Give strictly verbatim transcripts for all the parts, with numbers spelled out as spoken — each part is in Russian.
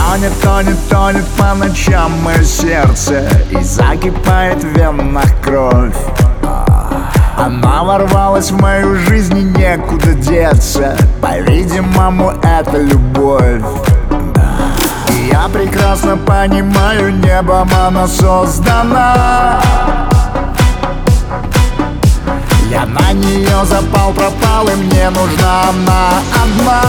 Тонет, тонет, тонет по ночам мое сердце, и закипает в венах кровь. Она ворвалась в мою жизнь, и некуда деться. По-видимому, это любовь. И я прекрасно понимаю, небом она создана. Я на нее запал, пропал, и мне нужна она одна.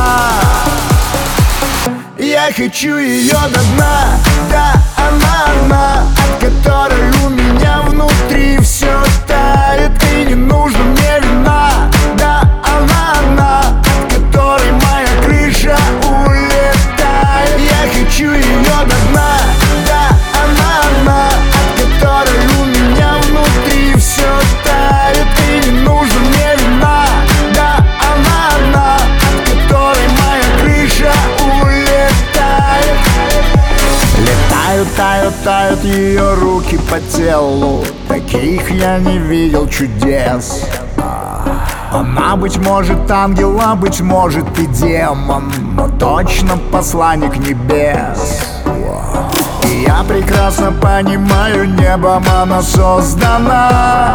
Я хочу ее до дна, да, она одна, от которой у меня внутри все тает. И не нужно мне вина, да, она одна, от которой моя крыша улетает. Я хочу ее до дна, да, она одна, от которой у меня внутри все тает. И не нужно мне вина, да, она одна, от которой моя крыша улетает. Летают, тают, тают ее руки по телу, таких я не видел чудес. Она, быть может, ангел, а быть может и демон, но точно посланник небес. И я прекрасно понимаю, небом она создана.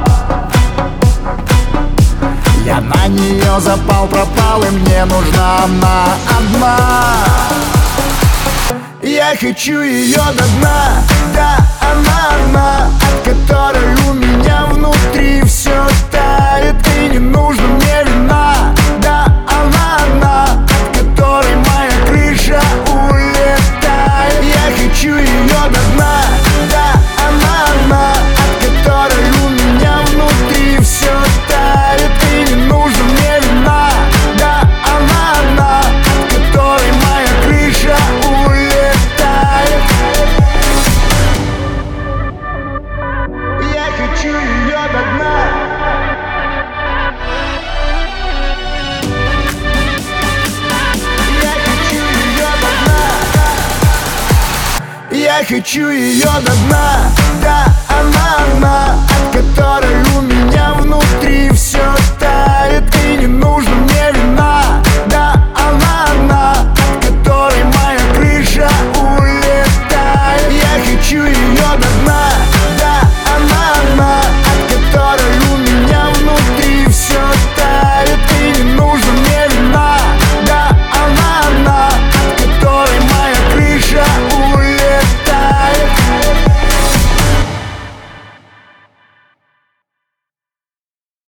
Я на нее запал, пропал, и мне нужна она одна. Я хочу ее до дна, да, она одна, от которой у меня внутри все тает. И не нужно мне вина, да, она одна, от которой моя крыша улетает. Я хочу ее до дна, да, она одна, от которой у меня внутри все тает. И не нужно мне вина, да, она одна, от которой моя крыша улетает. Я хочу ее до дна. Я хочу ее до дна. Я хочу ее до дна.